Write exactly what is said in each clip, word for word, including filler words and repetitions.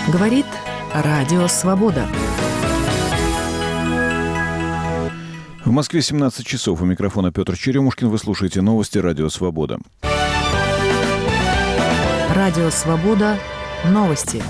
Говорит Радио Свобода. В Москве семнадцать часов. У микрофона Петр Черемушкин. Вы слушаете новости Радио Свобода. Радио Свобода. Новости.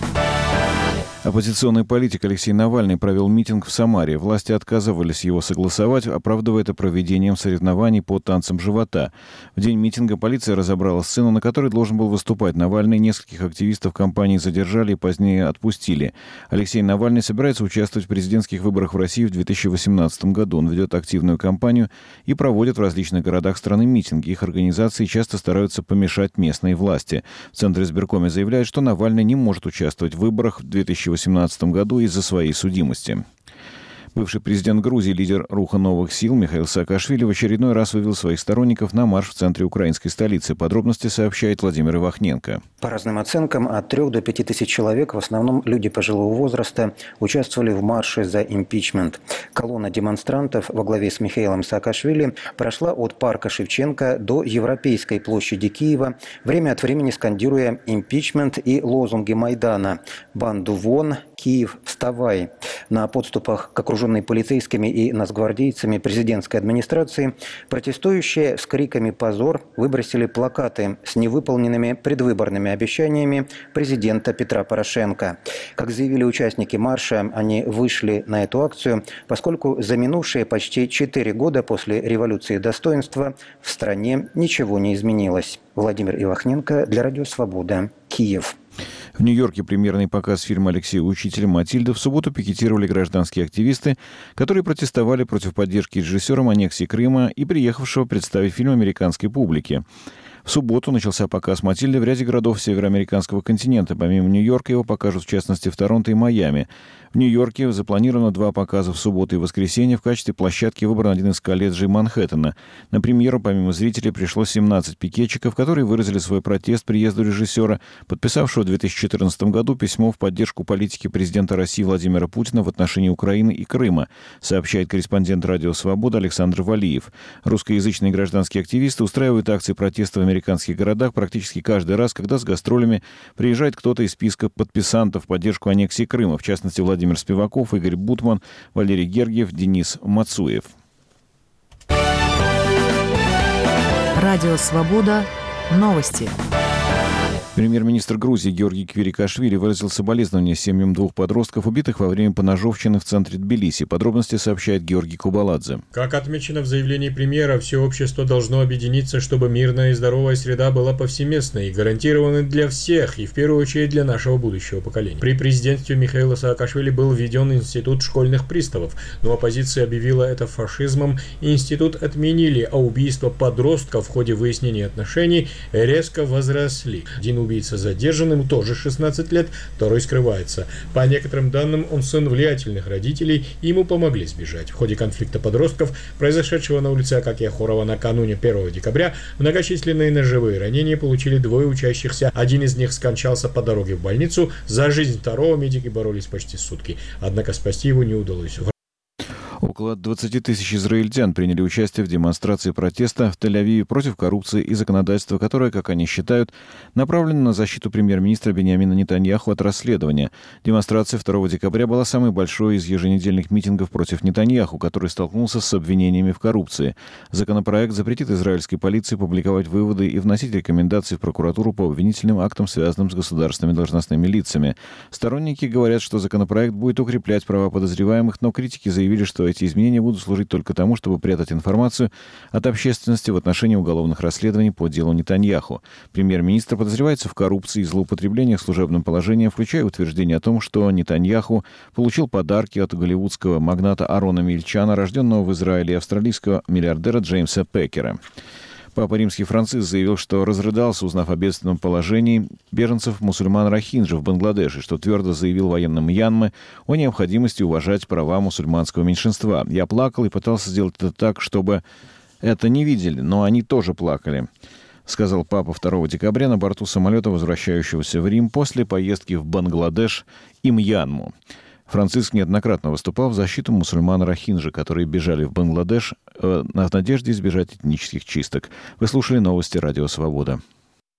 Оппозиционный политик Алексей Навальный провел митинг в Самаре. Власти отказывались его согласовать, оправдывая это проведением соревнований по танцам живота. В день митинга полиция разобрала сцену, на которой должен был выступать Навальный. Нескольких активистов компании задержали и позднее отпустили. Алексей Навальный собирается участвовать в президентских выборах в России в две тысячи восемнадцатом году. Он ведет активную кампанию и проводит в различных городах страны митинги. Их организации часто стараются помешать местные власти. В Центре избиркоме заявляют, что Навальный не может участвовать в выборах в две тысячи восемнадцатом году из-за своей судимости. Бывший президент Грузии, лидер Руха новых сил Михаил Саакашвили в очередной раз вывел своих сторонников на марш в центре украинской столицы. Подробности сообщает Владимир Ивахненко. По разным оценкам, от трех до пяти тысяч человек, в основном люди пожилого возраста, участвовали в марше за импичмент. Колонна демонстрантов во главе с Михаилом Саакашвили прошла от парка Шевченко до Европейской площади Киева, время от времени скандируя импичмент и лозунги Майдана «Банду вон! Киев, вставай!». На подступах к окруженной полицейскими и нацгвардейцами президентской администрации протестующие с криками «Позор!» выбросили плакаты с невыполненными предвыборными обещаниями президента Петра Порошенко. Как заявили участники марша, они вышли на эту акцию, поскольку за минувшие почти четыре года после революции достоинства в стране ничего не изменилось. Владимир Ивахненко для Радио Свобода, Киев. В Нью-Йорке премьерный показ фильма Алексея Учителя «Матильда» в субботу пикетировали гражданские активисты, которые протестовали против поддержки режиссером аннексии Крыма и приехавшего представить фильм американской публике. В субботу начался показ «Матильды» в ряде городов североамериканского континента. Помимо Нью-Йорка его покажут в частности в Торонто и Майами. В Нью-Йорке запланировано два показа в субботу и воскресенье. В качестве площадки выбран один из колледжей Манхэттена. На премьеру помимо зрителей пришло семнадцать пикетчиков, которые выразили свой протест приезду режиссера, подписавшего в две тысячи четырнадцатом году письмо в поддержку политики президента России Владимира Путина в отношении Украины и Крыма, сообщает корреспондент Радио Свобода Александр Валиев. Русскоязычные гражданские активисты устраивают акции протеста в американских городах практически каждый раз, когда с гастролями приезжает кто-то из списка подписантов в поддержку аннексии Крыма, в частности Владимир Спиваков, Игорь Бутман, Валерий Гергиев, Денис Мацуев. Радио Свобода. Новости. Премьер-министр Грузии Георгий Квирикашвили выразил соболезнования семьям двух подростков, убитых во время поножовщины в центре Тбилиси. Подробности сообщает Георгий Кубаладзе. Как отмечено в заявлении премьера, все общество должно объединиться, чтобы мирная и здоровая среда была повсеместной и гарантированной для всех, и в первую очередь для нашего будущего поколения. При президентстве Михаила Саакашвили был введен институт школьных приставов, но оппозиция объявила это фашизмом, институт отменили, а убийства подростков в ходе выяснения отношений резко возросли. Один убийца задержан, ему тоже шестнадцать лет, второй скрывается. По некоторым данным, он сын влиятельных родителей, и ему помогли сбежать. В ходе конфликта подростков, произошедшего на улице Акакия Хорова накануне первого декабря, многочисленные ножевые ранения получили двое учащихся. Один из них скончался по дороге в больницу. За жизнь второго медики боролись почти сутки. Однако спасти его не удалось. Около двадцати тысяч израильтян приняли участие в демонстрации протеста в Тель-Авиве против коррупции и законодательства, которое, как они считают, направлено на защиту премьер-министра Биньямина Нетаньяху от расследования. Демонстрация второго декабря была самой большой из еженедельных митингов против Нетаньяху, который столкнулся с обвинениями в коррупции. Законопроект запретит израильской полиции публиковать выводы и вносить рекомендации в прокуратуру по обвинительным актам, связанным с государственными должностными лицами. Сторонники говорят, что законопроект будет укреплять права подозреваемых, но критики заявили, что эти изменения будут служить только тому, чтобы прятать информацию от общественности в отношении уголовных расследований по делу Нетаньяху. Премьер-министр подозревается в коррупции и злоупотреблениях служебным положением, включая утверждение о том, что Нетаньяху получил подарки от голливудского магната Арона Мильчана, рожденного в Израиле, и австралийского миллиардера Джеймса Пекера. Папа Римский Франциск заявил, что разрыдался, узнав о бедственном положении беженцев-мусульман Рохинджи в Бангладеше, что твердо заявил военным Мьянмы о необходимости уважать права мусульманского меньшинства. «Я плакал и пытался сделать это так, чтобы это не видели, но они тоже плакали», сказал папа второго декабря на борту самолета, возвращающегося в Рим после поездки в Бангладеш и Мьянму. Франциск неоднократно выступал в защиту мусульман Рохинджи, которые бежали в Бангладеш э, в надежде избежать этнических чисток. Вы слушали новости Радио Свобода.